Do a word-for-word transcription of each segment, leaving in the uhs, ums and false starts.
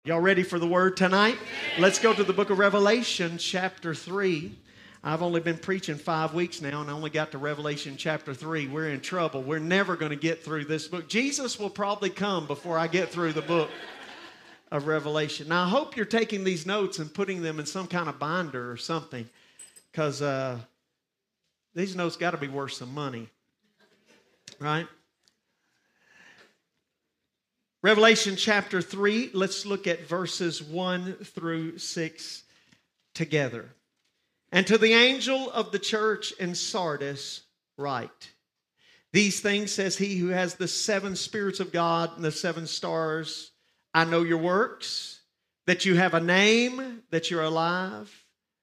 Y'all ready for the word tonight? Let's go to the book of Revelation, chapter three. I've only been preaching five weeks now, and I only got to Revelation chapter three. We're in trouble. We're never going to get through this book. Jesus will probably come before I get through the book of Revelation. Now, I hope you're taking these notes and putting them in some kind of binder or something, because uh, these notes got to be worth some money, right? Revelation chapter three, let's look at verses one through six together. And to the angel of the church in Sardis write, these things says he who has the seven spirits of God and the seven stars. I know your works, that you have a name, that you're alive,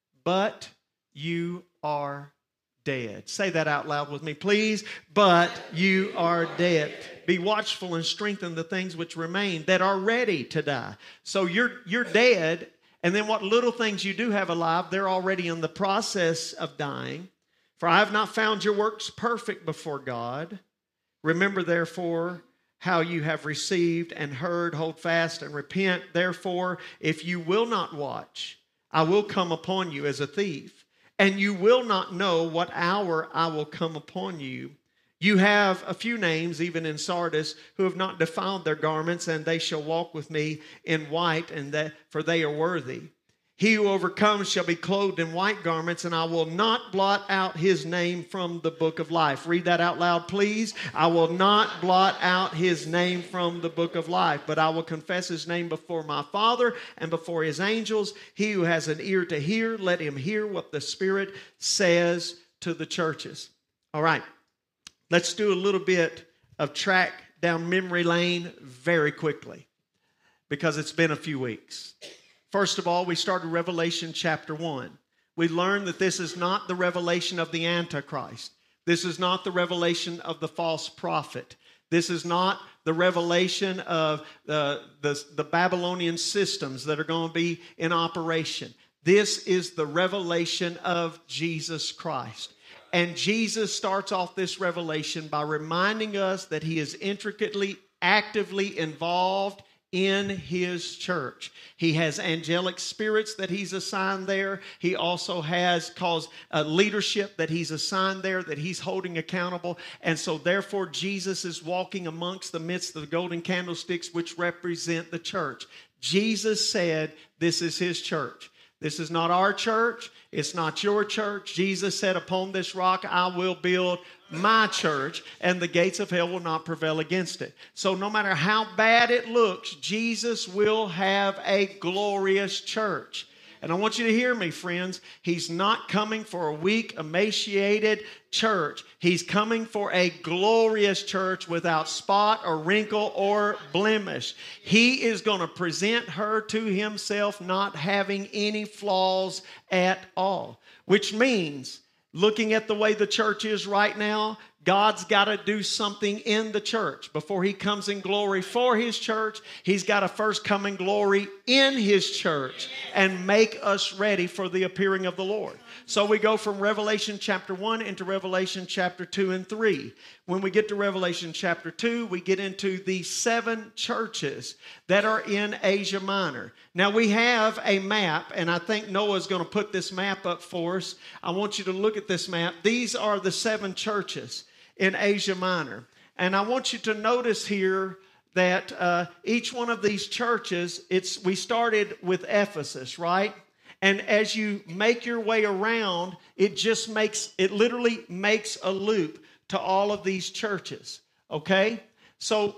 but you are dead. Say that out loud with me, please. But you are dead. Be watchful and strengthen the things which remain that are ready to die. So you're you're dead, and then what little things you do have alive, they're already in the process of dying. For I have not found your works perfect before God. Remember, therefore, how you have received and heard, hold fast and repent. Therefore, if you will not watch, I will come upon you as a thief, and you will not know what hour I will come upon you. You have a few names, even in Sardis, who have not defiled their garments, and they shall walk with me in white, and that for they are worthy. He who overcomes shall be clothed in white garments, and I will not blot out his name from the book of life. Read that out loud, please. I will not blot out his name from the book of life, but I will confess his name before my Father and before his angels. He who has an ear to hear, let him hear what the Spirit says to the churches. All right. Let's do a little bit of track down memory lane very quickly, because it's been a few weeks. First of all, we started Revelation chapter one. We learned that this is not the revelation of the Antichrist. This is not the revelation of the false prophet. This is not the revelation of the, the, the Babylonian systems that are going to be in operation. This is the revelation of Jesus Christ. And Jesus starts off this revelation by reminding us that he is intricately, actively involved in his church. He has angelic spirits that he's assigned there. He also has caused uh, leadership that he's assigned there, that he's holding accountable. And so therefore Jesus is walking amongst the midst of the golden candlesticks which represent the church. Jesus said this is his church. This is not our church. It's not your church. Jesus said, upon this rock I will build my church, and the gates of hell will not prevail against it. So no matter how bad it looks, Jesus will have a glorious church. And I want you to hear me, friends. He's not coming for a weak, emaciated church. He's coming for a glorious church without spot or wrinkle or blemish. He is going to present her to himself not having any flaws at all. Which means, looking at the way the church is right now, God's got to do something in the church. Before he comes in glory for his church, he's got to first come in glory in his church and make us ready for the appearing of the Lord. So we go from Revelation chapter one into Revelation chapter two and three. When we get to Revelation chapter two, we get into the seven churches that are in Asia Minor. Now we have a map, and I think Noah's going to put this map up for us. I want you to look at this map. These are the seven churches in Asia Minor. And I want you to notice here that uh, each one of these churches, it's we started with Ephesus, right? And as you make your way around, it just makes, it literally makes a loop to all of these churches, okay? So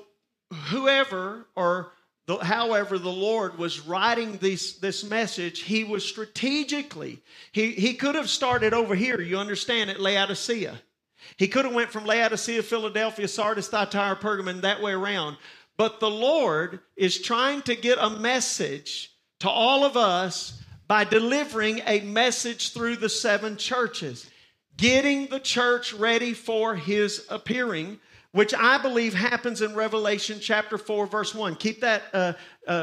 whoever or the, however the Lord was writing this, this message, he was strategically, he, he could have started over here, you understand, at Laodicea. He could have went from Laodicea, Philadelphia, Sardis, Thyatira, Pergamon, that way around. But the Lord is trying to get a message to all of us by delivering a message through the seven churches, getting the church ready for his appearing, which I believe happens in Revelation chapter four, verse one. Keep that, uh, uh,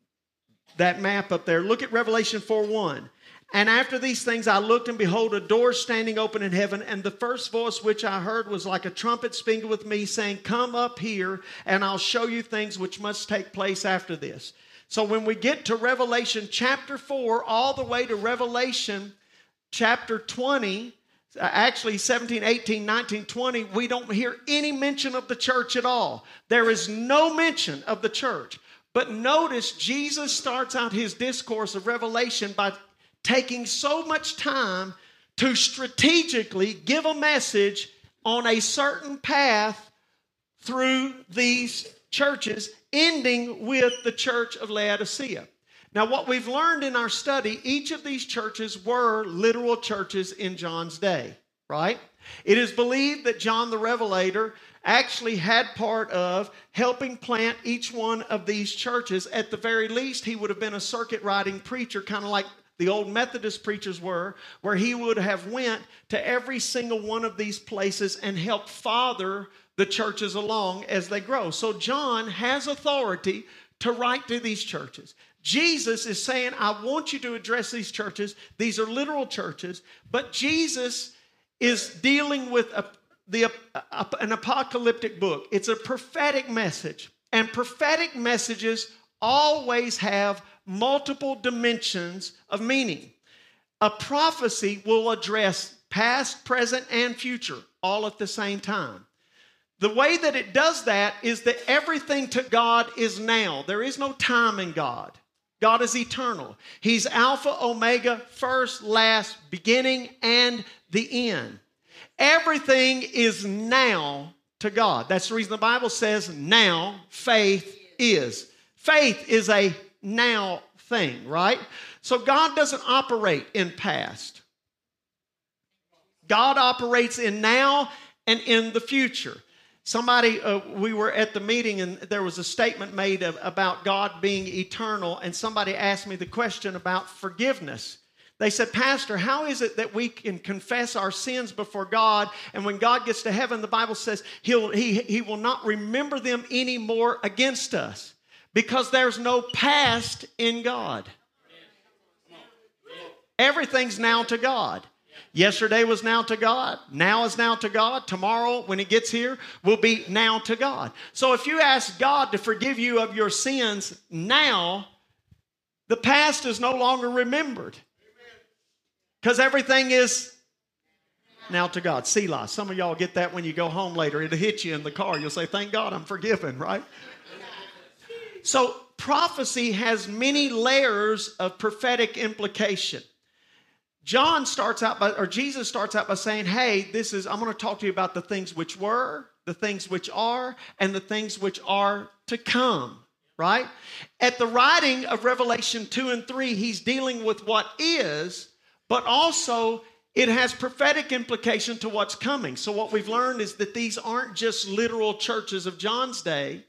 that map up there. Look at Revelation four one. And after these things I looked, and behold, a door standing open in heaven. And the first voice which I heard was like a trumpet speaking with me, saying, come up here, and I'll show you things which must take place after this. So when we get to Revelation chapter four, all the way to Revelation chapter twenty, actually seventeen, eighteen, nineteen, twenty, we don't hear any mention of the church at all. There is no mention of the church. But notice Jesus starts out his discourse of Revelation by taking so much time to strategically give a message on a certain path through these churches, ending with the church of Laodicea. Now, what we've learned in our study, each of these churches were literal churches in John's day, right? It is believed that John the Revelator actually had part of helping plant each one of these churches. At the very least, he would have been a circuit riding preacher, kind of like the old Methodist preachers were, where he would have went to every single one of these places and helped father the churches along as they grow. So John has authority to write to these churches. Jesus is saying, I want you to address these churches. These are literal churches, but Jesus is dealing with a, the, a, an apocalyptic book. It's a prophetic message, and prophetic messages always have multiple dimensions of meaning. A prophecy will address past, present, and future all at the same time. The way that it does that is that everything to God is now. There is no time in God. God is eternal. He's Alpha, Omega, first, last, beginning, and the end. Everything is now to God. That's the reason the Bible says now faith is. Faith is a now thing, right? So God doesn't operate in past. God operates in now and in the future. Somebody, uh, we were at the meeting and there was a statement made of, about God being eternal, and somebody asked me the question about forgiveness. They said, Pastor, how is it that we can confess our sins before God, and when God gets to heaven, the Bible says he'll, he, he will not remember them anymore against us? Because there's no past in God. Everything's now to God. Yesterday was now to God. Now is now to God. Tomorrow, when He gets here, will be now to God. So if you ask God to forgive you of your sins now, the past is no longer remembered. Because everything is now to God. Selah. Some of y'all get that when you go home later. It'll hit you in the car. You'll say, thank God I'm forgiven, right? So prophecy has many layers of prophetic implication. John starts out by, or Jesus starts out by saying, hey, this is, I'm going to talk to you about the things which were, the things which are, and the things which are to come, right? At the writing of Revelation two and three, he's dealing with what is, but also it has prophetic implication to what's coming. So what we've learned is that these aren't just literal churches of John's day.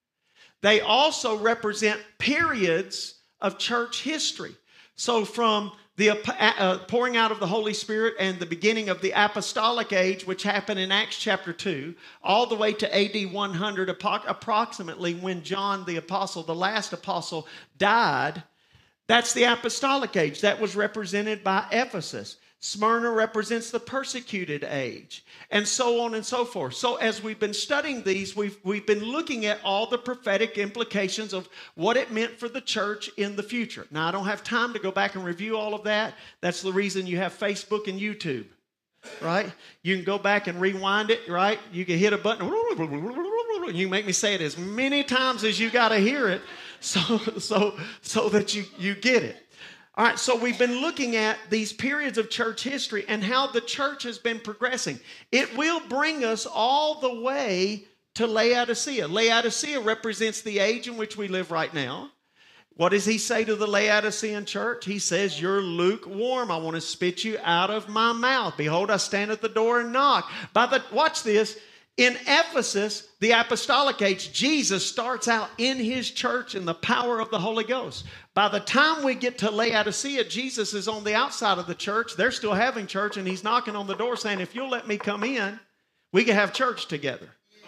They also represent periods of church history. So from the uh, pouring out of the Holy Spirit and the beginning of the apostolic age, which happened in Acts chapter two, all the way to A D one hundred, approximately when John the apostle, the last apostle, died, that's the apostolic age. That was represented by Ephesus. Smyrna represents the persecuted age, and so on and so forth. So as we've been studying these, we've, we've been looking at all the prophetic implications of what it meant for the church in the future. Now, I don't have time to go back and review all of that. That's the reason you have Facebook and YouTube, right? You can go back and rewind it, right? You can hit a button. You can make me say it as many times as you got to hear it so, so, so that you, you get it. All right, so we've been looking at these periods of church history and how the church has been progressing. It will bring us all the way to Laodicea. Laodicea represents the age in which we live right now. What does he say to the Laodicean church? He says, you're lukewarm. I want to spit you out of my mouth. Behold, I stand at the door and knock. By the, watch this. In Ephesus, the apostolic age, Jesus starts out in his church in the power of the Holy Ghost. By the time we get to Laodicea, Jesus is on the outside of the church. They're still having church, and he's knocking on the door saying, if you'll let me come in, we can have church together.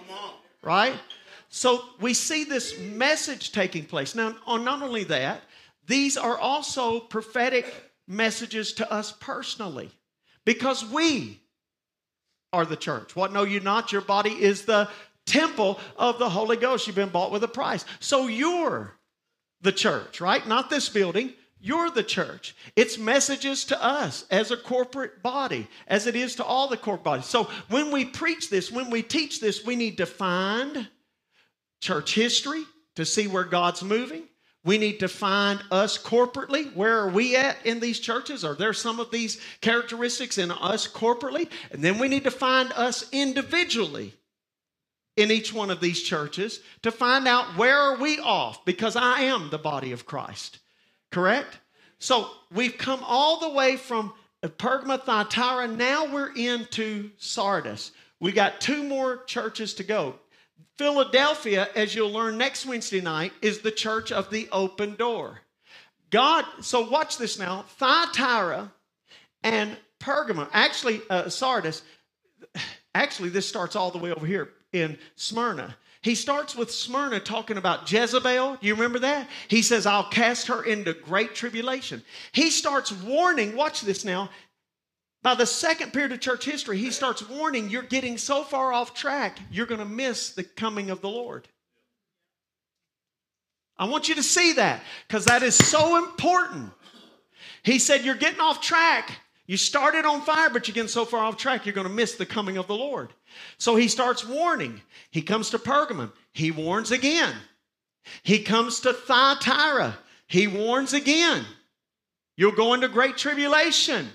Right? So we see this message taking place. Now, not only that, these are also prophetic messages to us personally, because we are the church. What know you not? Your body is the temple of the Holy Ghost. You've been bought with a price. So you're the church, right? Not this building. You're the church. It's messages to us as a corporate body, as it is to all the corporate bodies. So when we preach this, when we teach this, we need to find church history to see where God's moving. We need to find us corporately. Where are we at in these churches? Are there some of these characteristics in us corporately? And then we need to find us individually in each one of these churches to find out where are we off, because I am the body of Christ. Correct? So we've come all the way from Pergama, Thyatira. Now we're into Sardis. We got two more churches to go. Philadelphia, as you'll learn next Wednesday night, is the church of the open door. God, so watch this now. Thyatira and Pergama, actually uh, Sardis, actually this starts all the way over here in Smyrna. He starts with Smyrna talking about Jezebel. Do you remember that? He says, I'll cast her into great tribulation. He starts warning, watch this now. By the second period of church history, he starts warning, you're getting so far off track, you're going to miss the coming of the Lord. I want you to see that, because that is so important. He said, you're getting off track. You started on fire, but you're getting so far off track, you're going to miss the coming of the Lord. So he starts warning. He comes to Pergamum. He warns again. He comes to Thyatira. He warns again. You'll go into great tribulation.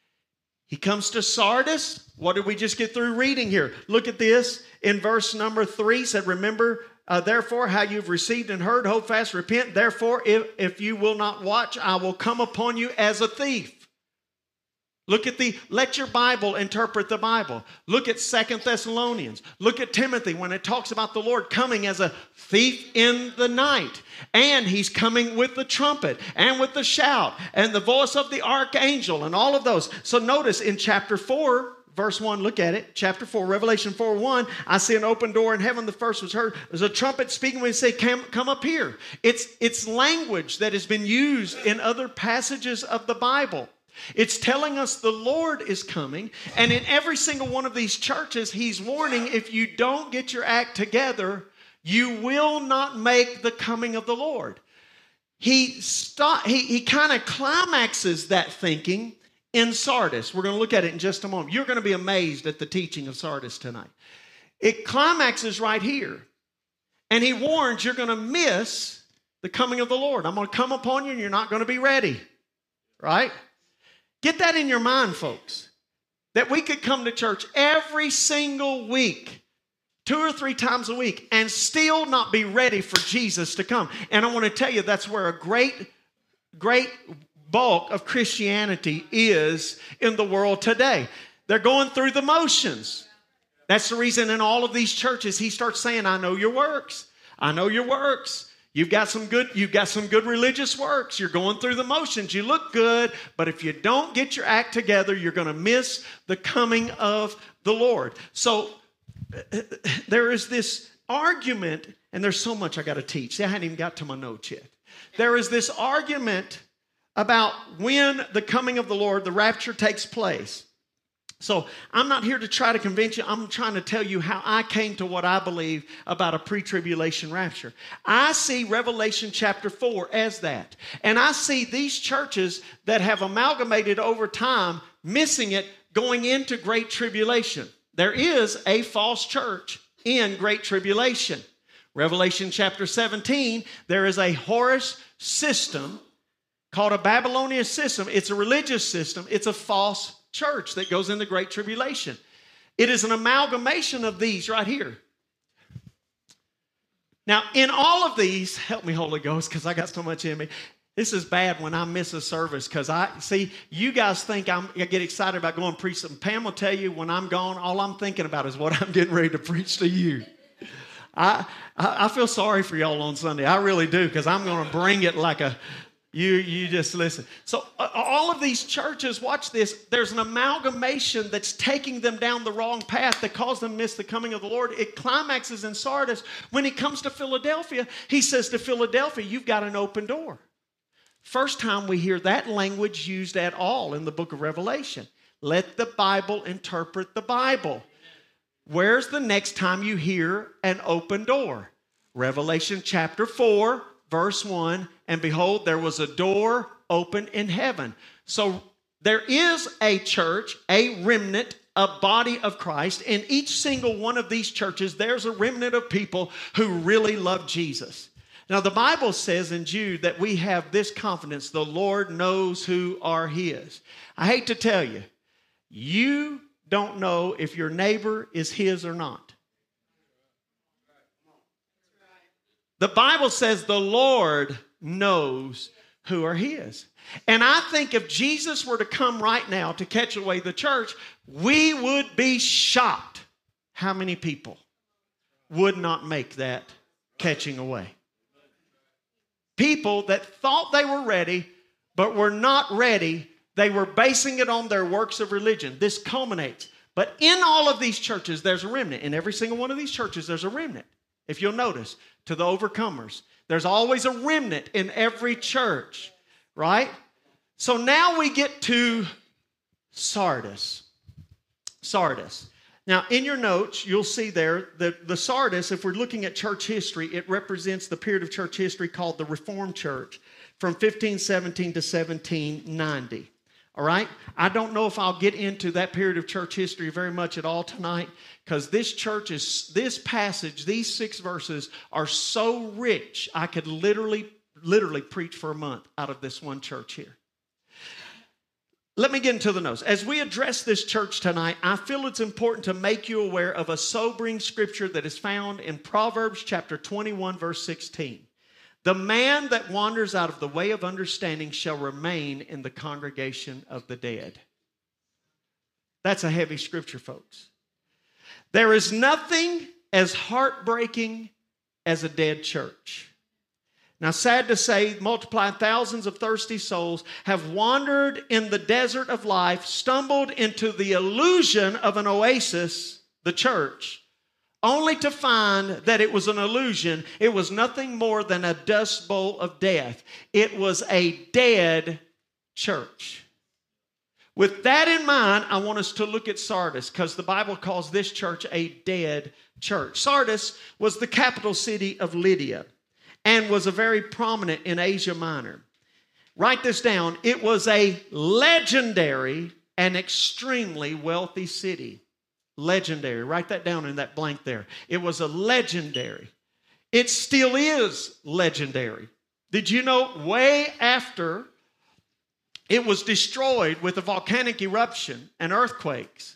He comes to Sardis. What did we just get through reading here? Look at this. In verse number three, said, remember, uh, therefore, how you've received and heard, hold fast, repent. Therefore, if, if you will not watch, I will come upon you as a thief. Look at the, let your Bible interpret the Bible. Look at Second Thessalonians. Look at Timothy when it talks about the Lord coming as a thief in the night. And he's coming with the trumpet and with the shout and the voice of the archangel and all of those. So notice in chapter four, verse one, look at it. Chapter four, Revelation four one, I see an open door in heaven. The first was heard. There's a trumpet speaking when he say, come, come up here. It's, it's language that has been used in other passages of the Bible. It's telling us the Lord is coming, and in every single one of these churches, he's warning, if you don't get your act together, you will not make the coming of the Lord. He stop, he, he kind of climaxes that thinking in Sardis. We're going to look at it in just a moment. You're going to be amazed at the teaching of Sardis tonight. It climaxes right here, and he warns you're going to miss the coming of the Lord. I'm going to come upon you, and you're not going to be ready, right? Get that in your mind, folks, that we could come to church every single week, two or three times a week, and still not be ready for Jesus to come. And I want to tell you, that's where a great, great bulk of Christianity is in the world today. They're going through the motions. That's the reason in all of these churches, he starts saying, I know your works. I know your works. You've got some good, you've got some good religious works. You're going through the motions. You look good, but if you don't get your act together, you're going to miss the coming of the Lord. So there is this argument, and there's so much I got to teach. See, I hadn't even got to my notes yet. There is this argument about when the coming of the Lord, the rapture, takes place. So I'm not here to try to convince you. I'm trying to tell you how I came to what I believe about a pre-tribulation rapture. I see Revelation chapter four as that. And I see these churches that have amalgamated over time, missing it, going into great tribulation. There is a false church in great tribulation. Revelation chapter seventeen, there is a Horus system called a Babylonian system. It's a religious system. It's a false church that goes into great tribulation. It is an amalgamation of these right here. Now, in all of these, help me, Holy Ghost, because I got so much in me. This is bad when I miss a service, because I see you guys think I'm, I get excited about going to preach something. Pam will tell you when I'm gone, all I'm thinking about is what I'm getting ready to preach to you. I I, I feel sorry for y'all on Sunday. I really do, because I'm going to bring it like a You you just listen. So uh, all of these churches, watch this, there's an amalgamation that's taking them down the wrong path that caused them to miss the coming of the Lord. It climaxes in Sardis. When he comes to Philadelphia, he says to Philadelphia, you've got an open door. First time we hear that language used at all in the book of Revelation. Let the Bible interpret the Bible. Where's the next time you hear an open door? Revelation chapter four, verse one, and and behold, there was a door open in heaven. So there is a church, a remnant, a body of Christ. In each single one of these churches, there's a remnant of people who really love Jesus. Now, the Bible says in Jude that we have this confidence: the Lord knows who are His. I hate to tell you, you don't know if your neighbor is His or not. The Bible says the Lord knows who are His. And I think if Jesus were to come right now to catch away the church, we would be shocked how many people would not make that catching away. People that thought they were ready, but were not ready. They were basing it on their works of religion. This culminates. But in all of these churches, there's a remnant. In every single one of these churches, there's a remnant. If you'll notice, to the overcomers, there's always a remnant in every church, right? So now we get to Sardis. Sardis. Now, in your notes, you'll see there that the Sardis, if we're looking at church history, it represents the period of church history called the Reformed Church from fifteen seventeen to seventeen ninety. All right? I don't know if I'll get into that period of church history very much at all tonight, because this church is, this passage, these six verses are so rich, I could literally, literally preach for a month out of this one church here. Let me get into the notes. As we address this church tonight, I feel it's important to make you aware of a sobering scripture that is found in Proverbs chapter twenty-one, verse sixteen. The man that wanders out of the way of understanding shall remain in the congregation of the dead. That's a heavy scripture, folks. There is nothing as heartbreaking as a dead church. Now, sad to say, multiplied thousands of thirsty souls have wandered in the desert of life, stumbled into the illusion of an oasis, the church, only to find that it was an illusion. It was nothing more than a dust bowl of death. It was a dead church. With that in mind, I want us to look at Sardis, because the Bible calls this church a dead church. Sardis was the capital city of Lydia and was a very prominent in Asia Minor. Write this down. It was a legendary and extremely wealthy city. Legendary. Write that down in that blank there. It was a legendary. It still is legendary. Did you know way after it was destroyed with a volcanic eruption and earthquakes,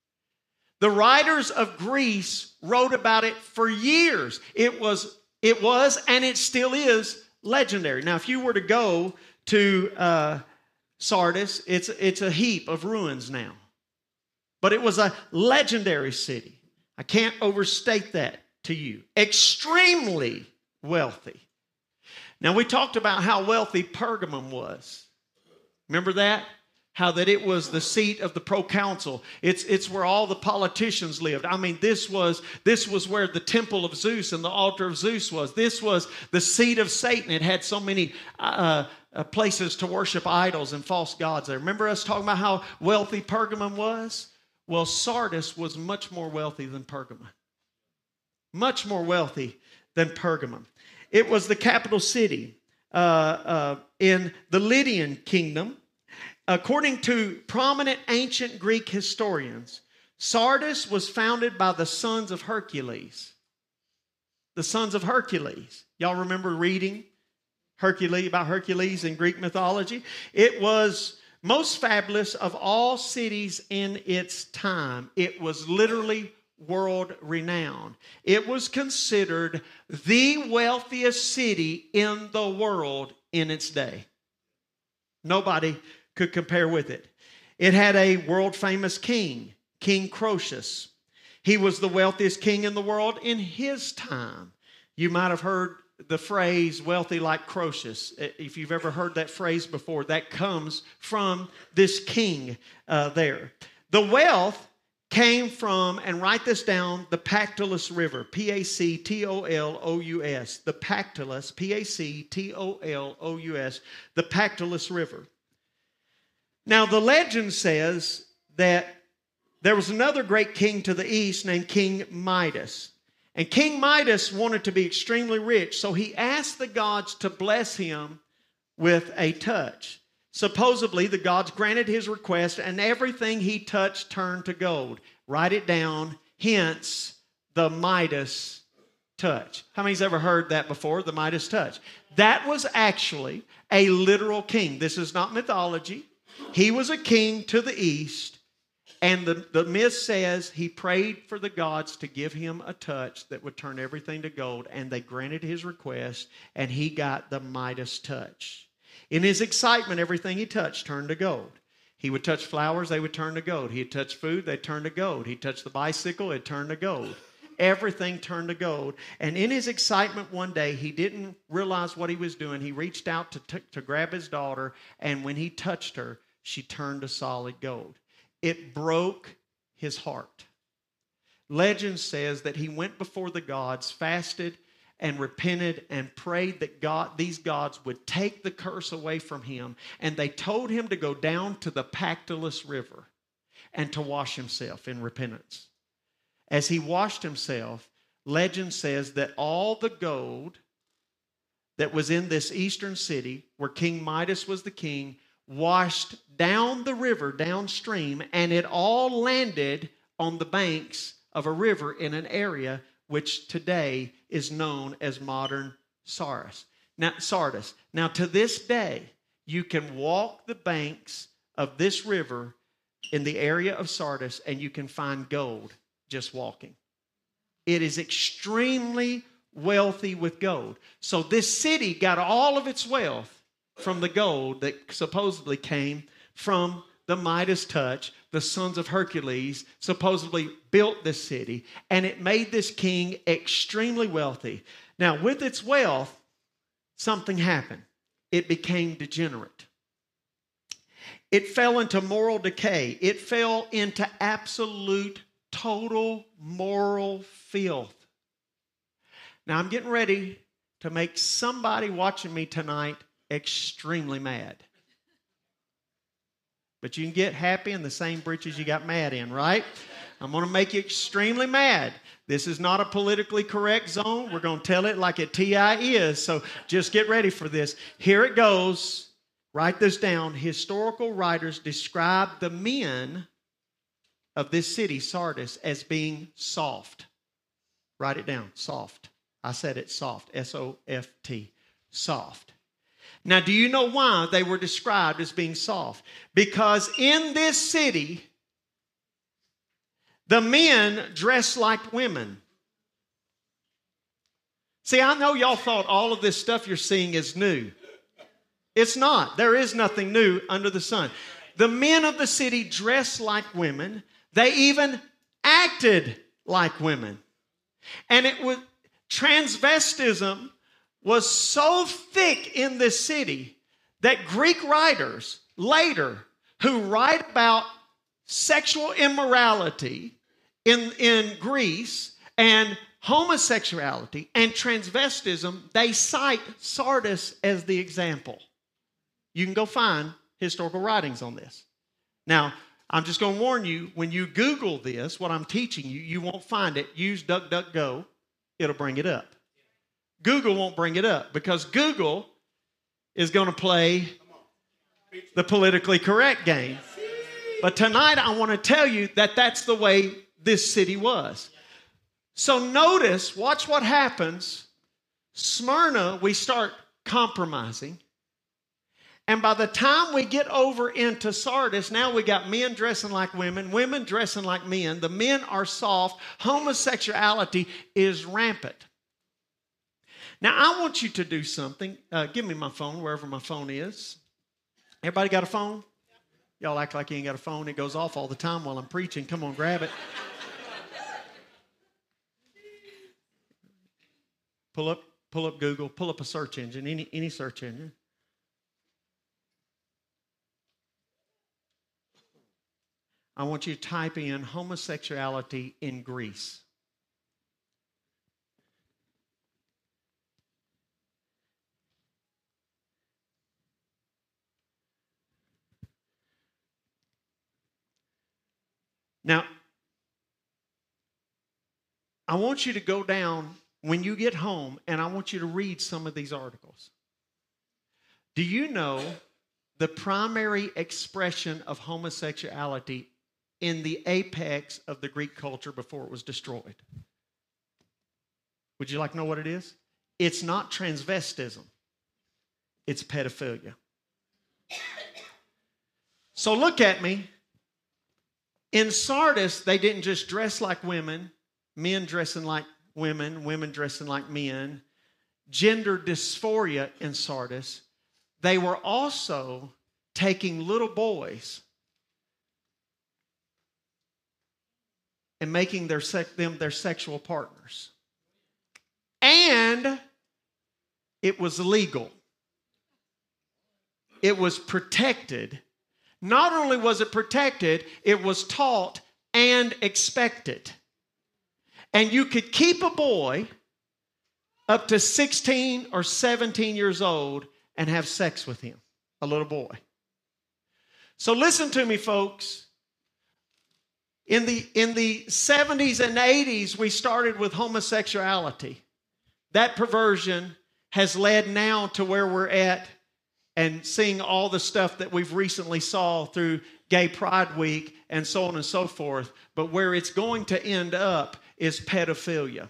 the writers of Greece wrote about it for years. It was, it was, and it still is legendary. Now, if you were to go to uh, Sardis, it's, it's a heap of ruins now. But it was a legendary city. I can't overstate that to you. Extremely wealthy. Now, we talked about how wealthy Pergamum was. Remember that? How that it was the seat of the proconsul. It's, it's where all the politicians lived. I mean, this was, this was where the temple of Zeus and the altar of Zeus was. This was the seat of Satan. It had so many uh, uh, places to worship idols and false gods there. Remember us talking about how wealthy Pergamum was? Well, Sardis was much more wealthy than Pergamum. Much more wealthy than Pergamum. It was the capital city uh, uh, in the Lydian kingdom. According to prominent ancient Greek historians, Sardis was founded by the sons of Hercules. The sons of Hercules. Y'all remember reading Hercules, about Hercules in Greek mythology? It was most fabulous of all cities in its time. It was literally world renowned. It was considered the wealthiest city in the world in its day. Nobody could compare with it. It had a world famous king, King Croesus. He was the wealthiest king in the world in his time. You might have heard the phrase wealthy like Croesus. If you've ever heard that phrase before, that comes from this king uh, there. The wealth came from, and write this down, the Pactolus River, P A C T O L O U S, the Pactolus, P A C T O L O U S, the Pactolus River. Now, the legend says that there was another great king to the east named King Midas. And King Midas wanted to be extremely rich, so he asked the gods to bless him with a touch. Supposedly, the gods granted his request, and everything he touched turned to gold. Write it down. Hence, the Midas touch. How many's ever heard that before, the Midas touch? That was actually a literal king. This is not mythology. He was a king to the east, and the, the myth says he prayed for the gods to give him a touch that would turn everything to gold, and they granted his request, and he got the Midas touch. In his excitement, everything he touched turned to gold. He would touch flowers, they would turn to gold. He'd touch food, they'd turn to gold. He'd touch the bicycle, it turned to gold. Everything turned to gold. And in his excitement one day, he didn't realize what he was doing. He reached out to, t- to grab his daughter, and when he touched her, she turned to solid gold. It broke his heart. Legend says that he went before the gods, fasted, and repented and prayed that God, these gods would take the curse away from him. And they told him to go down to the Pactolus River and to wash himself in repentance. As he washed himself, legend says that all the gold that was in this eastern city, where King Midas was the king, washed down the river downstream, and it all landed on the banks of a river in an area which today is known as modern Sardis. Now, Sardis. Now, to this day, you can walk the banks of this river in the area of Sardis, and you can find gold just walking. It is extremely wealthy with gold. So this city got all of its wealth from the gold that supposedly came from the Midas touch. The sons of Hercules supposedly built this city, and it made this king extremely wealthy. Now, with its wealth, something happened. It became degenerate. It fell into moral decay. It fell into absolute, total moral filth. Now, I'm getting ready to make somebody watching me tonight extremely mad. But you can get happy in the same breeches you got mad in, right? I'm going to make you extremely mad. This is not a politically correct zone. We're going to tell it like it T I is. So just get ready for this. Here it goes. Write this down. Historical writers describe the men of this city, Sardis, as being soft. Write it down. Soft. I said it soft. S O F T. Soft. Now, do you know why they were described as being soft? Because in this city, the men dressed like women. See, I know y'all thought all of this stuff you're seeing is new. It's not. There is nothing new under the sun. The men of the city dressed like women. They even acted like women. And it was transvestism was so thick in this city that Greek writers later, who write about sexual immorality in, in Greece and homosexuality and transvestism, they cite Sardis as the example. You can go find historical writings on this. Now, I'm just going to warn you, when you Google this, what I'm teaching you, you won't find it. Use DuckDuckGo. It'll bring it up. Google won't bring it up because Google is going to play the politically correct game. But tonight I want to tell you that that's the way this city was. So notice, watch what happens. Smyrna, we start compromising. And by the time we get over into Sardis, now we got men dressing like women, women dressing like men. The men are soft. Homosexuality is rampant. Now, I want you to do something. Uh, give me my phone, wherever my phone is. Everybody got a phone? Y'all act like you ain't got a phone. It goes off all the time while I'm preaching. Come on, grab it. Pull up, pull up Google. Pull up a search engine, any, any search engine. I want you to type in homosexuality in Greece. Now, I want you to go down when you get home, and I want you to read some of these articles. Do you know the primary expression of homosexuality in the apex of the Greek culture before it was destroyed? Would you like to know what it is? It's not transvestism. It's pedophilia. So look at me. In Sardis, they didn't just dress like women, men dressing like women, women dressing like men. Gender dysphoria in Sardis. They were also taking little boys and making their sec- them their sexual partners. And it was legal. It was protected. Not only was it protected, it was taught and expected. And you could keep a boy up to sixteen or seventeen years old and have sex with him, a little boy. So listen to me, folks. In the, in the seventies and eighties, we started with homosexuality. That perversion has led now to where we're at and seeing all the stuff that we've recently saw through Gay Pride Week and so on and so forth. But where it's going to end up is pedophilia.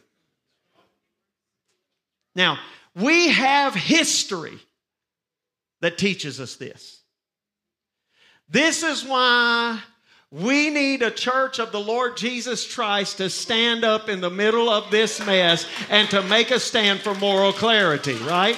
Now, we have history that teaches us this. This is why we need a church of the Lord Jesus Christ to stand up in the middle of this mess and to make a stand for moral clarity, right?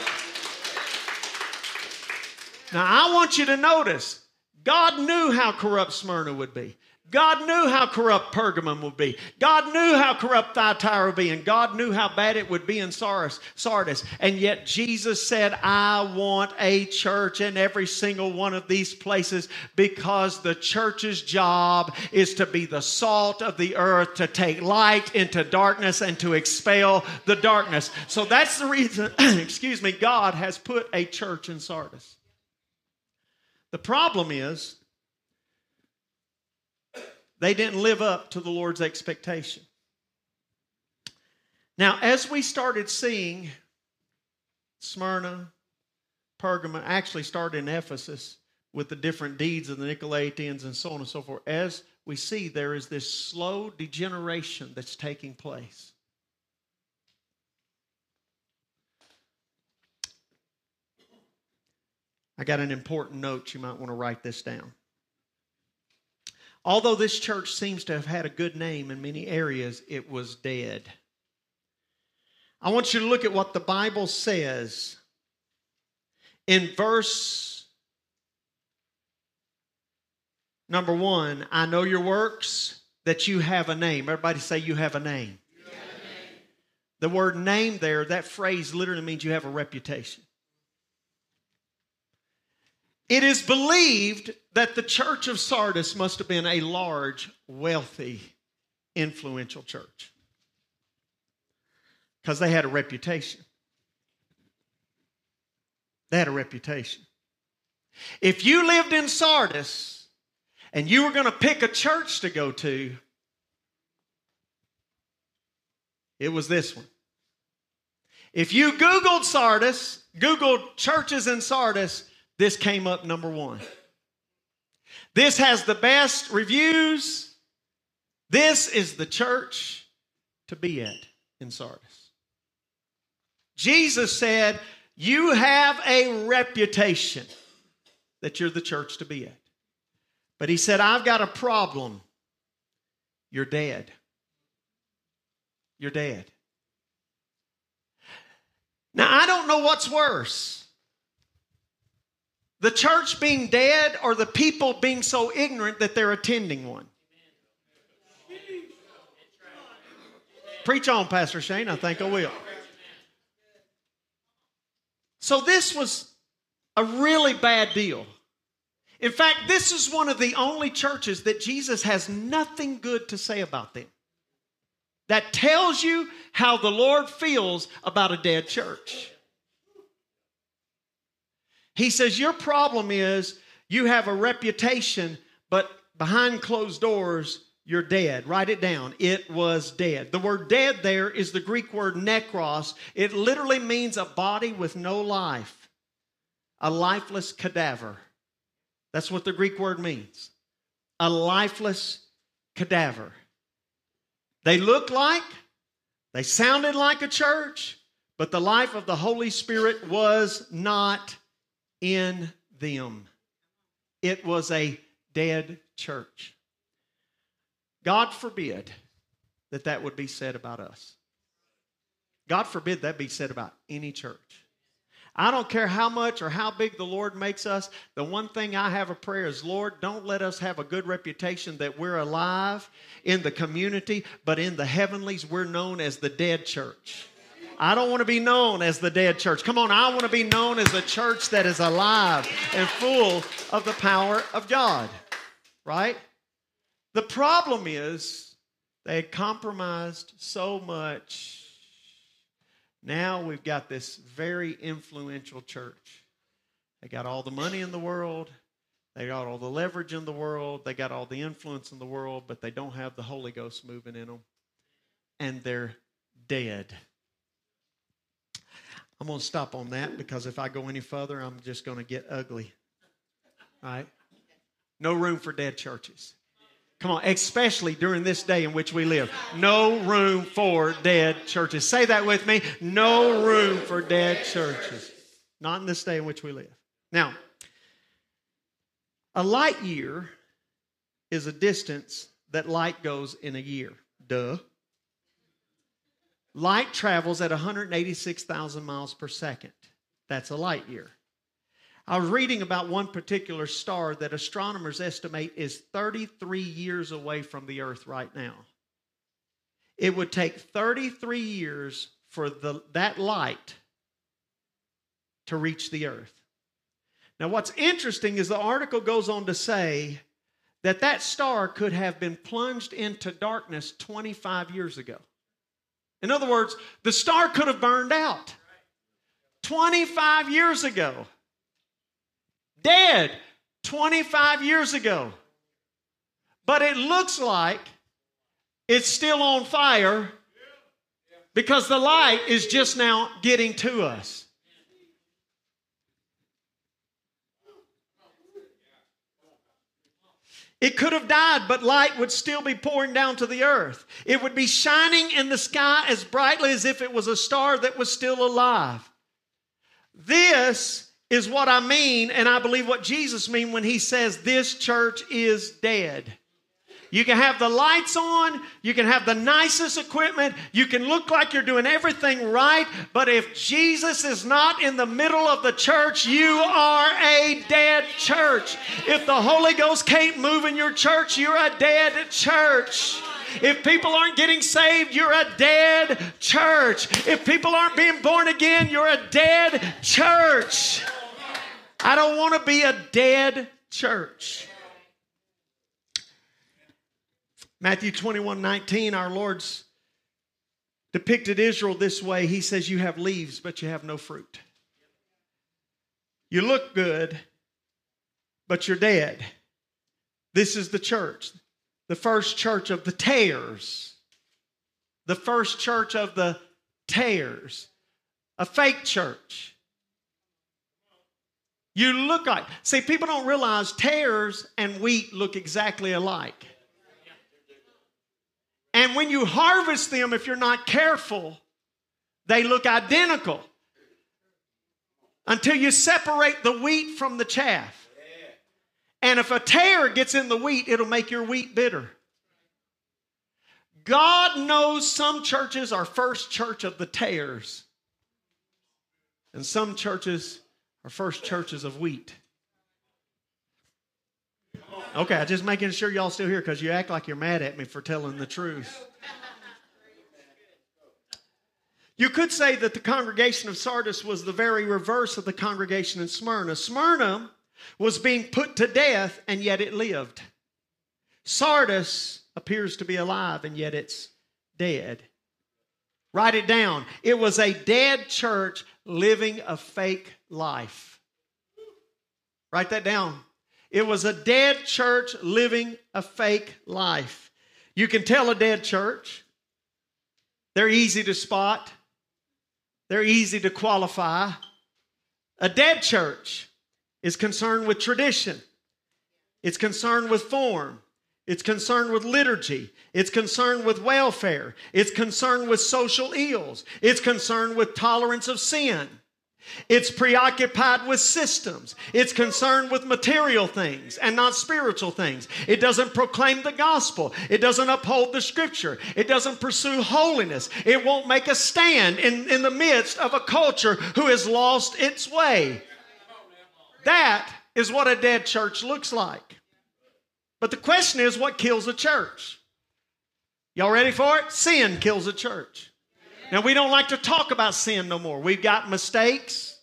Now, I want you to notice, God knew how corrupt Smyrna would be. God knew how corrupt Pergamum would be. God knew how corrupt Thyatira would be. And God knew how bad it would be in Sardis. And yet Jesus said, I want a church in every single one of these places, because the church's job is to be the salt of the earth, to take light into darkness and to expel the darkness. So that's the reason, excuse me, God has put a church in Sardis. The problem is, they didn't live up to the Lord's expectation. Now, as we started seeing Smyrna, Pergamum, actually started in Ephesus with the different deeds of the Nicolaitans and so on and so forth, as we see there is this slow degeneration that's taking place. I got an important note. You might want to write this down. Although this church seems to have had a good name in many areas, it was dead. I want you to look at what the Bible says in verse number one. I know your works, that you have a name. Everybody say you have a name. You have a name. The word name there, that phrase literally means you have a reputation. It is believed that the church of Sardis must have been a large, wealthy, influential church, because they had a reputation. They had a reputation. If you lived in Sardis and you were going to pick a church to go to, it was this one. If you Googled Sardis, Googled churches in Sardis, this came up number one. This has the best reviews. This is the church to be at in Sardis. Jesus said, you have a reputation that you're the church to be at. But he said, I've got a problem. You're dead. You're dead. Now, I don't know what's worse. The church being dead or the people being so ignorant that they're attending one. Preach on, Pastor Shane. I think I will. So this was a really bad deal. In fact, this is one of the only churches that Jesus has nothing good to say about them. That tells you how the Lord feels about a dead church. He says, your problem is you have a reputation, but behind closed doors, you're dead. Write it down. It was dead. The word dead there is the Greek word nekros. It literally means a body with no life. A lifeless cadaver. That's what the Greek word means. A lifeless cadaver. They looked like, they sounded like a church, but the life of the Holy Spirit was not in them. It was a dead church. God forbid that that would be said about us. God forbid that be said about any church. I don't care how much or how big the Lord makes us. The one thing I have a prayer is, Lord, don't let us have a good reputation that we're alive in the community, but in the heavenlies we're known as the dead church. I don't want to be known as the dead church. Come on, I want to be known as a church that is alive and full of the power of God. Right? The problem is they had compromised so much. Now we've got this very influential church. They got all the money in the world. They got all the leverage in the world. They got all the influence in the world, but they don't have the Holy Ghost moving in them. And they're dead. I'm going to stop on that because if I go any further, I'm just going to get ugly. All right? No room for dead churches. Come on, especially during this day in which we live. No room for dead churches. Say that with me. No room for dead churches. Not in this day in which we live. Now, a light year is a distance that light goes in a year. Duh. Light travels at one hundred eighty-six thousand miles per second. That's a light year. I was reading about one particular star that astronomers estimate is thirty-three years away from the earth right now. It would take thirty-three years for the, that light to reach the earth. Now what's interesting is the article goes on to say that that star could have been plunged into darkness twenty-five years ago. In other words, the star could have burned out twenty-five years ago. Dead twenty-five years ago. But it looks like it's still on fire because the light is just now getting to us. It could have died, but light would still be pouring down to the earth. It would be shining in the sky as brightly as if it was a star that was still alive. This is what I mean, and I believe what Jesus means when he says this church is dead. You can have the lights on, you can have the nicest equipment, you can look like you're doing everything right, but if Jesus is not in the middle of the church, you are a dead church. If the Holy Ghost can't move in your church, you're a dead church. If people aren't getting saved, you're a dead church. If people aren't being born again, you're a dead church. I don't want to be a dead church. Matthew twenty-one nineteen, our Lord's depicted Israel this way. He says, you have leaves, but you have no fruit. You look good, but you're dead. This is the church. The first church of the tares. The first church of the tares. A fake church. You look like, see, people don't realize tares and wheat look exactly alike. And when you harvest them, if you're not careful, they look identical until you separate the wheat from the chaff. And if a tare gets in the wheat, it'll make your wheat bitter. God knows some churches are first church of the tares. And some churches are first churches of wheat. Okay, I'm just making sure y'all still here because you act like you're mad at me for telling the truth. You could say that the congregation of Sardis was the very reverse of the congregation in Smyrna. Smyrna was being put to death, and yet it lived. Sardis appears to be alive, and yet it's dead. Write it down. It was a dead church living a fake life. Write that down. It was a dead church living a fake life. You can tell a dead church. They're easy to spot. They're easy to qualify. A dead church is concerned with tradition. It's concerned with form. It's concerned with liturgy. It's concerned with welfare. It's concerned with social ills. It's concerned with tolerance of sin. It's preoccupied with systems. It's concerned with material things and not spiritual things. It doesn't proclaim the gospel. It doesn't uphold the scripture. It doesn't pursue holiness. It won't make a stand in, in the midst of a culture who has lost its way. That is what a dead church looks like. But the question is, what kills a church? Y'all ready for it? Sin kills a church. Now, we don't like to talk about sin no more. We've got mistakes,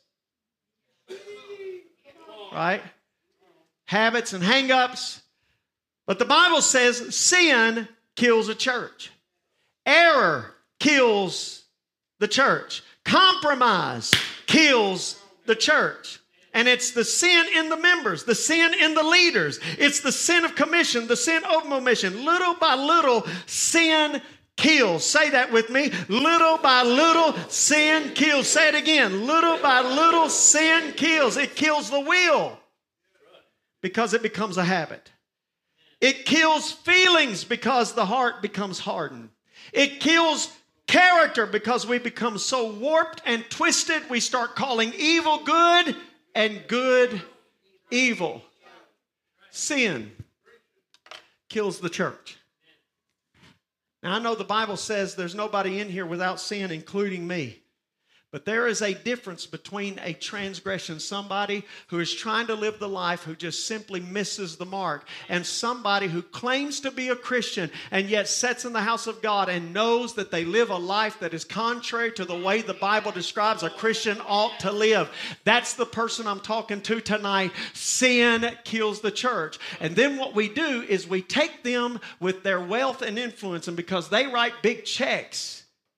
right? Habits and hang-ups. But the Bible says sin kills a church. Error kills the church. Compromise kills the church. And it's the sin in the members, the sin in the leaders. It's the sin of commission, the sin of omission. Little by little, sin kills. Say that with me. Little by little, sin kills. Say it again. Little by little, sin kills. It kills the will because it becomes a habit. It kills feelings because the heart becomes hardened. It kills character because we become so warped and twisted, we start calling evil good and good evil. Sin kills the church. Now, I know the Bible says there's nobody in here without sin, including me. But there is a difference between a transgression, somebody who is trying to live the life who just simply misses the mark, and somebody who claims to be a Christian and yet sits in the house of God and knows that they live a life that is contrary to the way the Bible describes a Christian ought to live. That's the person I'm talking to tonight. Sin kills the church. And then what we do is we take them with their wealth and influence, and because they write big checks,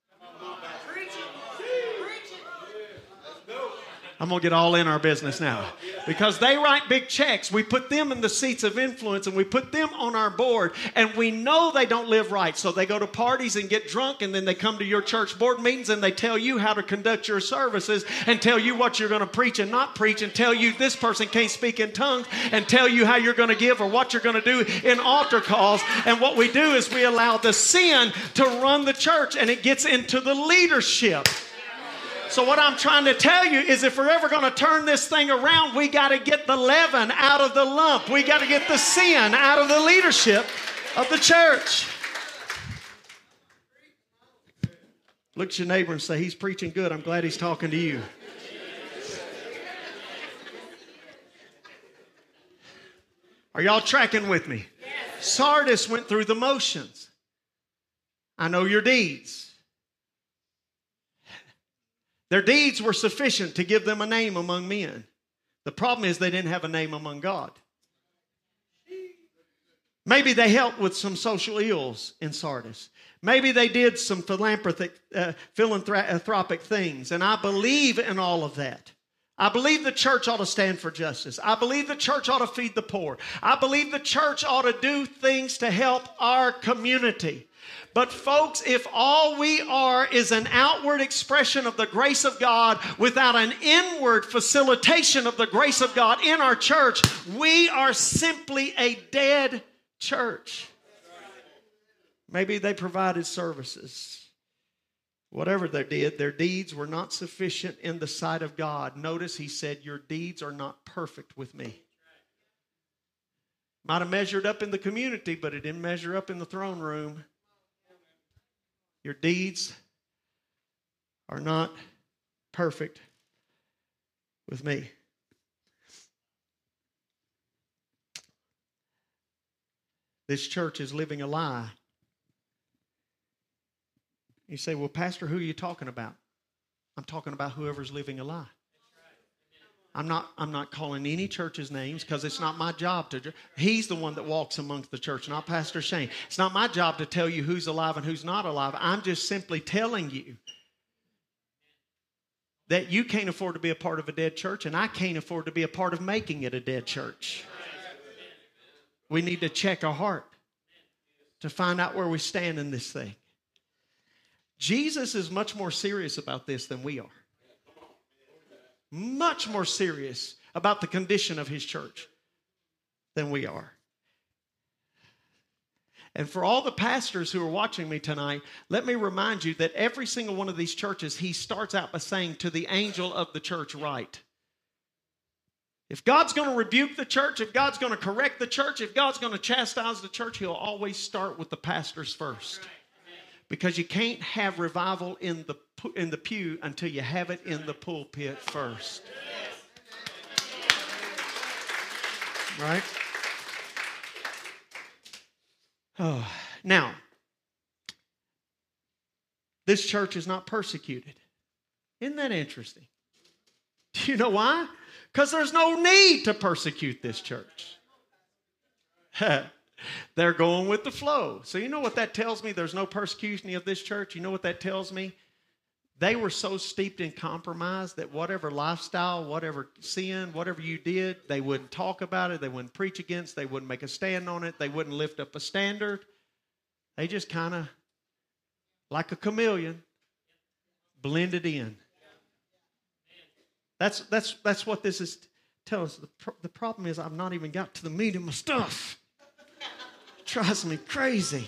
I'm going to get all in our business now. Because they write big checks, we put them in the seats of influence and we put them on our board, and we know they don't live right. So they go to parties and get drunk, and then they come to your church board meetings and they tell you how to conduct your services and tell you what you're going to preach and not preach, and tell you this person can't speak in tongues, and tell you how you're going to give or what you're going to do in altar calls. And what we do is we allow the sin to run the church, and it gets into the leadership. So what I'm trying to tell you is, if we're ever going to turn this thing around, we got to get the leaven out of the lump. We got to get the sin out of the leadership of the church. Look at your neighbor and say, he's preaching good. I'm glad he's talking to you. Are y'all tracking with me? Yes. Sardis went through the motions. I know your deeds. Their deeds were sufficient to give them a name among men. The problem is they didn't have a name among God. Maybe they helped with some social ills in Sardis. Maybe they did some philanthropic, uh, philanthropic things, and I believe in all of that. I believe the church ought to stand for justice. I believe the church ought to feed the poor. I believe the church ought to do things to help our community. But folks, if all we are is an outward expression of the grace of God without an inward facilitation of the grace of God in our church, we are simply a dead church. Maybe they provided services. Whatever they did, their deeds were not sufficient in the sight of God. Notice he said, your deeds are not perfect with me. Might have measured up in the community, but it didn't measure up in the throne room. Your deeds are not perfect with me. This church is living a lie. You say, well, Pastor, who are you talking about? I'm talking about whoever's living a lie. I'm not, I'm not calling any church's names because it's not my job to. He's the one that walks amongst the church, not Pastor Shane. It's not my job to tell you who's alive and who's not alive. I'm just simply telling you that you can't afford to be a part of a dead church, and I can't afford to be a part of making it a dead church. We need to check our heart to find out where we stand in this thing. Jesus is much more serious about this than we are. much more serious about the condition of his church than we are. And for all the pastors who are watching me tonight, let me remind you that every single one of these churches, he starts out by saying to the angel of the church, write. If God's going to rebuke the church, if God's going to correct the church, if God's going to chastise the church, he'll always start with the pastors first. Because you can't have revival in the, in the pew until you have it in the pulpit first. Right? Oh, now, this church is not persecuted. Isn't that interesting? Do you know why? Because there's no need to persecute this church. They're going with the flow. So you know what that tells me? There's no persecution of this church. You know what that tells me? They were so steeped in compromise that whatever lifestyle, whatever sin, whatever you did, they wouldn't talk about it. They wouldn't preach against. They wouldn't make a stand on it. They wouldn't lift up a standard. They just kind of, like a chameleon, blended in. That's that's that's what this is telling us. The, pro- the problem is I've not even got to the meat of my stuff. It drives me crazy.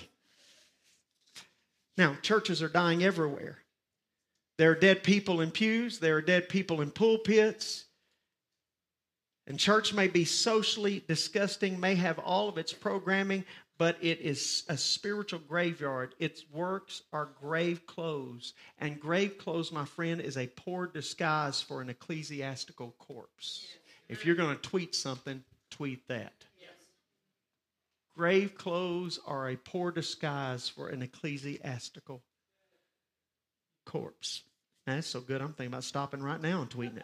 Now, churches are dying everywhere. There are dead people in pews. There are dead people in pulpits. And church may be socially disgusting, may have all of its programming, but it is a spiritual graveyard. Its works are grave clothes. And grave clothes, my friend, is a poor disguise for an ecclesiastical corpse. If you're going to tweet something, tweet that. Grave clothes are a poor disguise for an ecclesiastical corpse. That's so good, I'm thinking about stopping right now and tweeting it.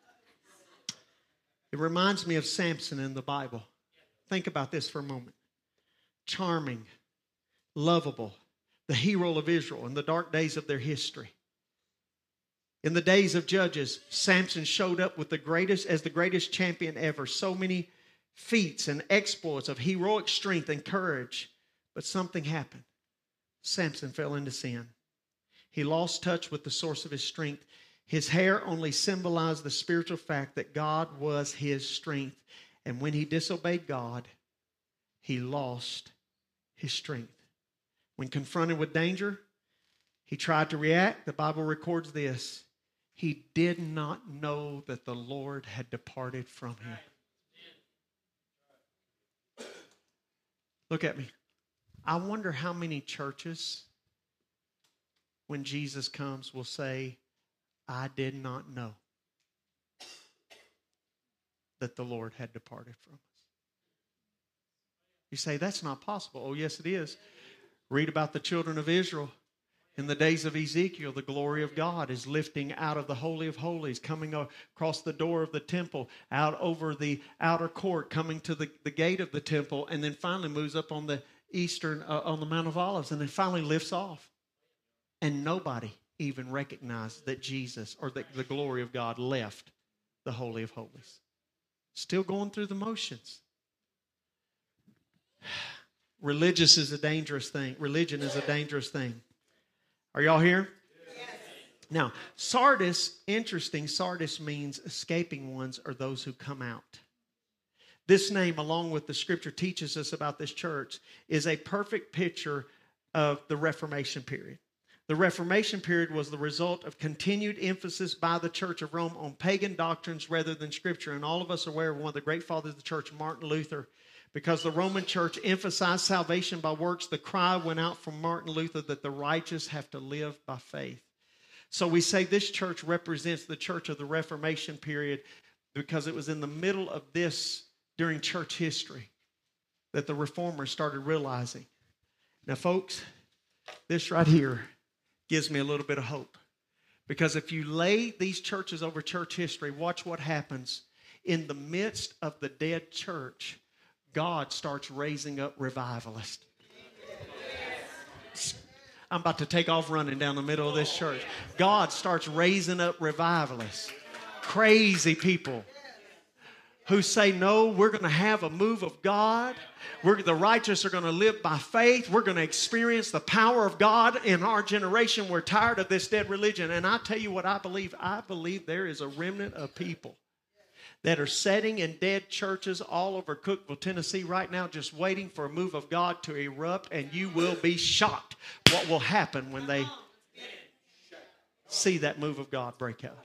It reminds me of Samson in the Bible. Think about this for a moment. Charming, lovable, the hero of Israel in the dark days of their history. In the days of Judges, Samson showed up with the greatest as the greatest champion ever. So many feats and exploits of heroic strength and courage. But something happened. Samson fell into sin. He lost touch with the source of his strength. His hair only symbolized the spiritual fact that God was his strength. And when he disobeyed God, he lost his strength. When confronted with danger, he tried to react. The Bible records this. He did not know that the Lord had departed from him. Look at me. I wonder how many churches, when Jesus comes, will say, I did not know that the Lord had departed from us. You say, that's not possible. Oh, yes, it is. Read about the children of Israel. In the days of Ezekiel, the glory of God is lifting out of the Holy of Holies, coming across the door of the temple, out over the outer court, coming to the, the gate of the temple, and then finally moves up on the eastern, uh, on the Mount of Olives, and then finally lifts off. And nobody even recognized that Jesus or that the glory of God left the Holy of Holies. Still going through the motions. Religious is a dangerous thing. Religion is a dangerous thing. Are y'all here? Yes. Now, Sardis, interesting, Sardis means escaping ones or those who come out. This name, along with the scripture teaches us about this church, is a perfect picture of the Reformation period. The Reformation period was the result of continued emphasis by the Church of Rome on pagan doctrines rather than Scripture. And all of us are aware of one of the great fathers of the church, Martin Luther. Because the Roman church emphasized salvation by works, the cry went out from Martin Luther that the righteous have to live by faith. So we say this church represents the church of the Reformation period because it was in the middle of this during church history that the reformers started realizing. Now, folks, this right here gives me a little bit of hope. Because if you lay these churches over church history, watch what happens. In the midst of the dead church, God starts raising up revivalists. I'm about to take off running down the middle of this church. God starts raising up revivalists. Crazy people who say, no, we're going to have a move of God. We're, the righteous are going to live by faith. We're going to experience the power of God in our generation. We're tired of this dead religion. And I tell you what I believe. I believe there is a remnant of people that are sitting in dead churches all over Cookeville, Tennessee right now, just waiting for a move of God to erupt, and you will be shocked what will happen when they see that move of God break out.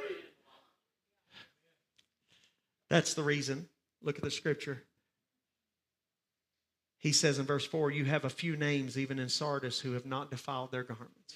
That's the reason. Look at the scripture. He says in verse four, you have a few names even in Sardis who have not defiled their garments.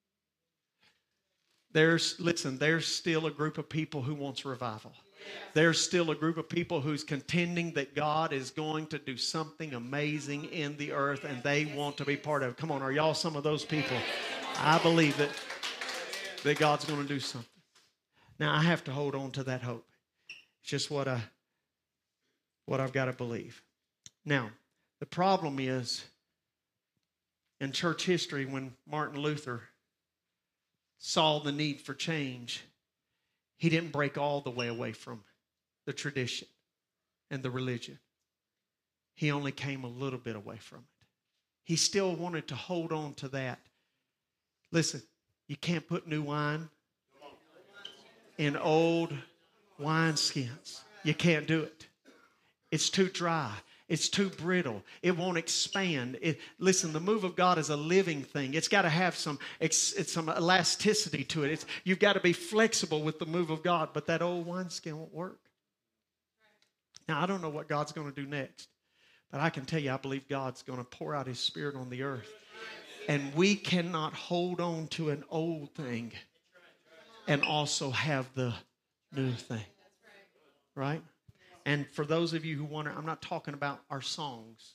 There's, listen, there's still a group of people who wants revival. There's still a group of people who's contending that God is going to do something amazing in the earth, and they want to be part of it. Come on, are y'all some of those people? I believe that, that God's going to do something. Now, I have to hold on to that hope. It's just what, I, what I've got to believe. Now, the problem is, in church history, when Martin Luther saw the need for change, he didn't break all the way away from the tradition and the religion. He only came a little bit away from it. He still wanted to hold on to that. Listen, you can't put new wine in old wineskins. You can't do it. It's too dry. It's too brittle. It won't expand. It, listen, the move of God is a living thing. It's got to have some, it's, it's some elasticity to it. It's, you've got to be flexible with the move of God, but that old wineskin won't work. Now, I don't know what God's going to do next, but I can tell you I believe God's going to pour out His Spirit on the earth. And we cannot hold on to an old thing and also have the new thing. Right? And for those of you who wonder, I'm not talking about our songs.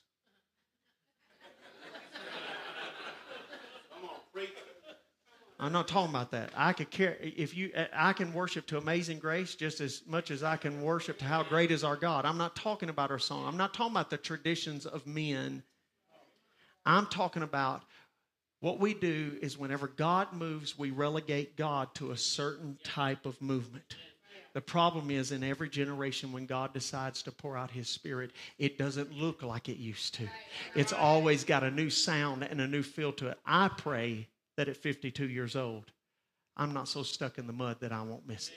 I'm not talking about that. I could care if you. I can worship to Amazing Grace just as much as I can worship to How Great Is Our God. I'm not talking about our song. I'm not talking about the traditions of men. I'm talking about what we do is whenever God moves, we relegate God to a certain type of movement. The problem is in every generation when God decides to pour out His Spirit, it doesn't look like it used to. It's always got a new sound and a new feel to it. I pray that at fifty-two years old, I'm not so stuck in the mud that I won't miss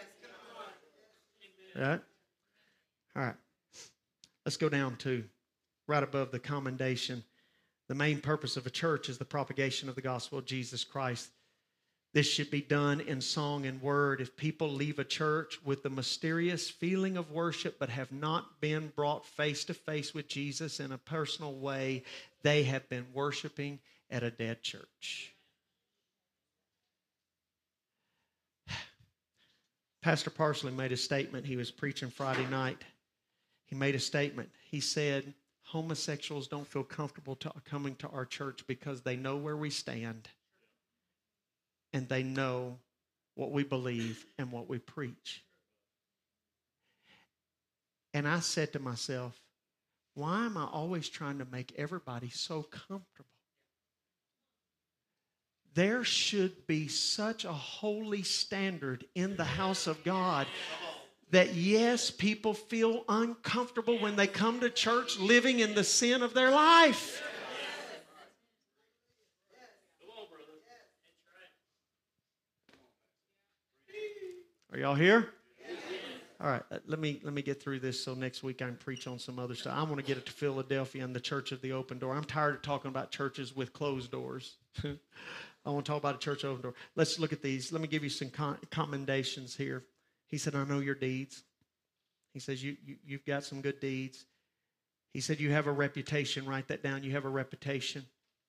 it. All right? All right. Let's go down to right above the commendation. The main purpose of a church is the propagation of the gospel of Jesus Christ. This should be done in song and word. If people leave a church with the mysterious feeling of worship but have not been brought face to face with Jesus in a personal way, they have been worshiping at a dead church. Pastor Parsley made a statement. He was preaching Friday night. He made a statement. He said, homosexuals don't feel comfortable to coming to our church because they know where we stand. And they know what we believe and what we preach. And I said to myself, why am I always trying to make everybody so comfortable? There should be such a holy standard in the house of God that yes, people feel uncomfortable when they come to church living in the sin of their life. Are y'all here? All right, let me let me get through this so next week I can preach on some other stuff. I want to get it to Philadelphia and the Church of the Open Door. I'm tired of talking about churches with closed doors. I want to talk about a church open door. Let's look at these. Let me give you some con- commendations here. He said, I know your deeds. He says, you, you, you've got some good deeds. He said, you have a reputation. Write that down. You have a reputation.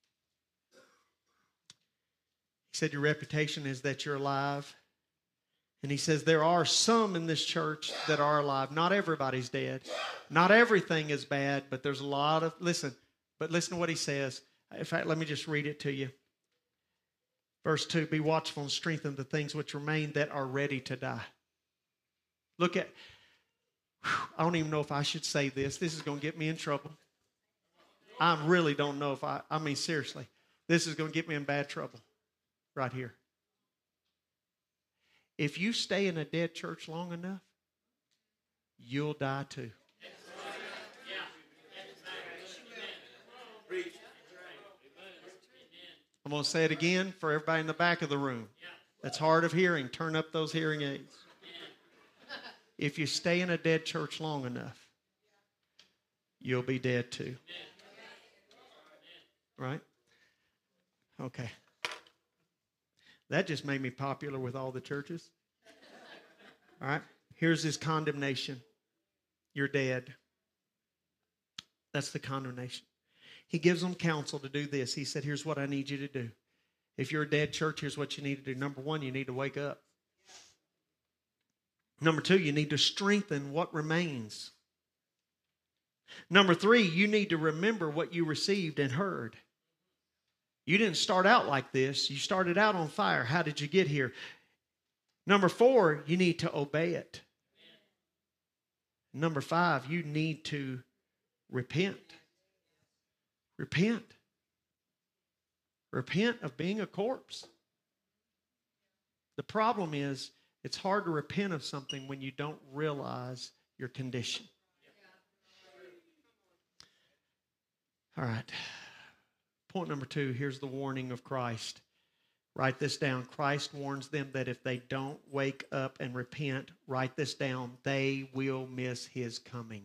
He said, your reputation is that you're alive. And he says, there are some in this church that are alive. Not everybody's dead. Not everything is bad, but there's a lot of, listen, but listen to what he says. In fact, let me just read it to you. Verse two, be watchful and strengthen the things which remain that are ready to die. Look at, whew, I don't even know if I should say this. This is going to get me in trouble. I really don't know if I, I mean, seriously, this is going to get me in bad trouble right here. If you stay in a dead church long enough, you'll die too. I'm going to say it again for everybody in the back of the room that's hard of hearing. Turn up those hearing aids. If you stay in a dead church long enough, you'll be dead too. Right? Okay. That just made me popular with all the churches. All right. Here's his condemnation. You're dead. That's the condemnation. He gives them counsel to do this. He said, here's what I need you to do. If you're a dead church, here's what you need to do. Number one, you need to wake up. Number two, you need to strengthen what remains. Number three, you need to remember what you received and heard. You didn't start out like this. You started out on fire. How did you get here? Number four, you need to obey it. Number five, you need to repent. Repent. Repent of being a corpse. The problem is, it's hard to repent of something when you don't realize your condition. All right. Point number two, here's the warning of Christ. Write this down. Christ warns them that if they don't wake up and repent, write this down, they will miss his coming.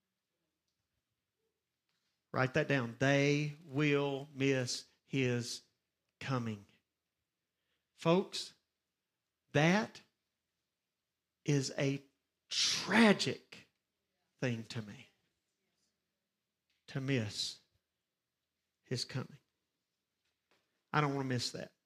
Write that down. They will miss his coming. Folks, that is a tragic thing to me, to miss his coming. I don't want to miss that.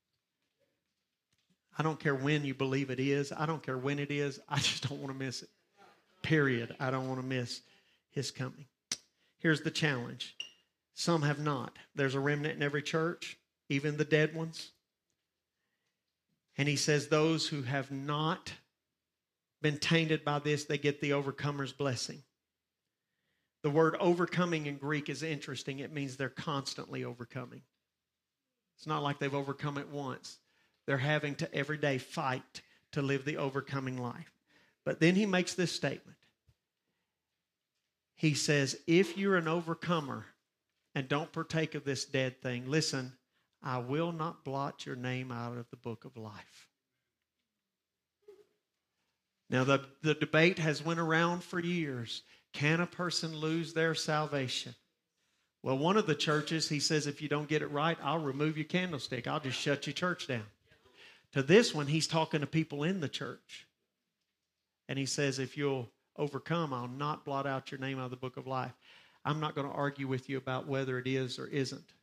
I don't care when you believe it is. I don't care when it is. I just don't want to miss it. Period. I don't want to miss his coming. Here's the challenge. Some have not. There's a remnant in every church, even the dead ones. And he says those who have not been tainted by this, they get the overcomer's blessing. The word overcoming in Greek is interesting. It means they're constantly overcoming. It's not like they've overcome it once. They're having to every day fight to live the overcoming life. But then he makes this statement. He says, if you're an overcomer and don't partake of this dead thing, listen, I will not blot your name out of the book of life. Now, the, the debate has went around for years. Can a person lose their salvation? Well, one of the churches, he says, if you don't get it right, I'll remove your candlestick. I'll just shut your church down. To this one, he's talking to people in the church. And he says, if you'll overcome, I'll not blot out your name out of the book of life. I'm not going to argue with you about whether it is or isn't.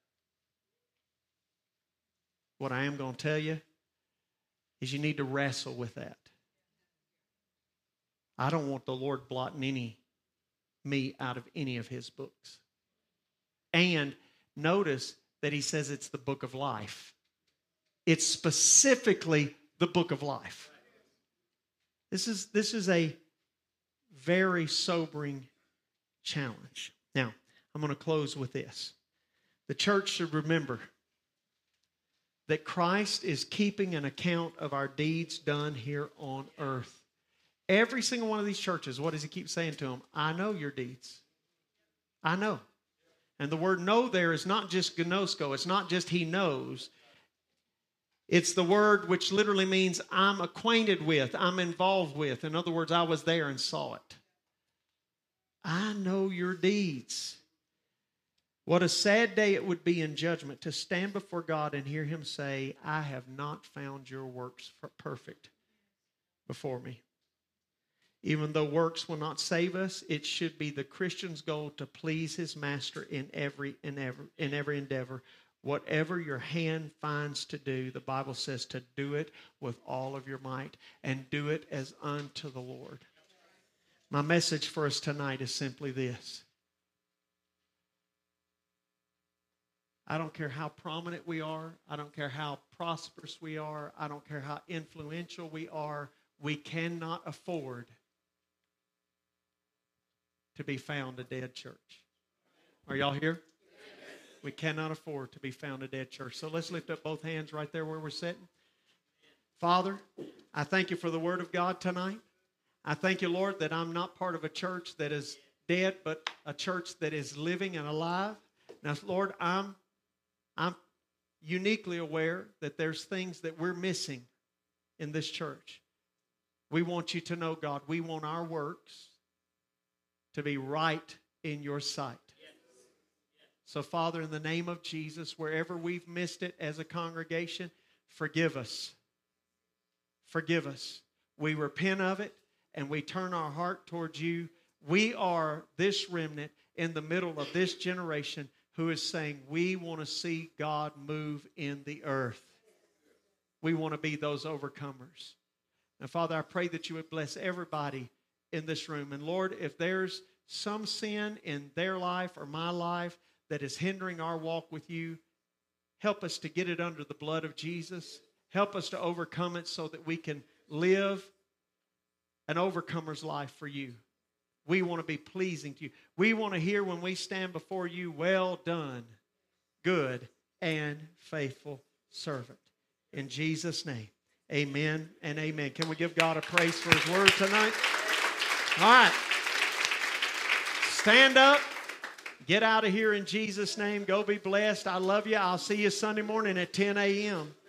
What I am going to tell you is you need to wrestle with that. I don't want the Lord blotting any me out of any of his books. And notice that he says it's the book of life. It's specifically the book of life. This is, this is a very sobering challenge. Now, I'm going to close with this. The church should remember that Christ is keeping an account of our deeds done here on earth. Every single one of these churches, what does he keep saying to them? I know your deeds. I know. And the word know there is not just gnosko. It's not just he knows. It's the word which literally means I'm acquainted with, I'm involved with. In other words, I was there and saw it. I know your deeds. What a sad day it would be in judgment to stand before God and hear him say, I have not found your works perfect before me. Even though works will not save us, it should be the Christian's goal to please his master in every, in every, in every endeavor. Whatever your hand finds to do, the Bible says to do it with all of your might and do it as unto the Lord. My message for us tonight is simply this. I don't care how prominent we are. I don't care how prosperous we are. I don't care how influential we are. We cannot afford to be found a dead church. Are y'all here? We cannot afford to be found a dead church. So let's lift up both hands right there where we're sitting. Father, I thank you for the word of God tonight. I thank you, Lord, that I'm not part of a church that is dead, but a church that is living and alive. Now, Lord, I'm, I'm uniquely aware that there's things that we're missing in this church. We want you to know, God, we want our works to be right in your sight. So, Father, in the name of Jesus, wherever we've missed it as a congregation, forgive us. Forgive us. We repent of it and we turn our heart towards you. We are this remnant in the middle of this generation who is saying we want to see God move in the earth. We want to be those overcomers. And Father, I pray that you would bless everybody in this room. And Lord, if there's some sin in their life or my life that is hindering our walk with you, help us to get it under the blood of Jesus. Help us to overcome it so that we can live an overcomer's life for you. We want to be pleasing to you. We want to hear when we stand before you, well done, good and faithful servant. In Jesus' name, amen and amen. Can we give God a praise for his word tonight? All right. Stand up. Get out of here in Jesus' name. Go be blessed. I love you. I'll see you Sunday morning at ten a.m.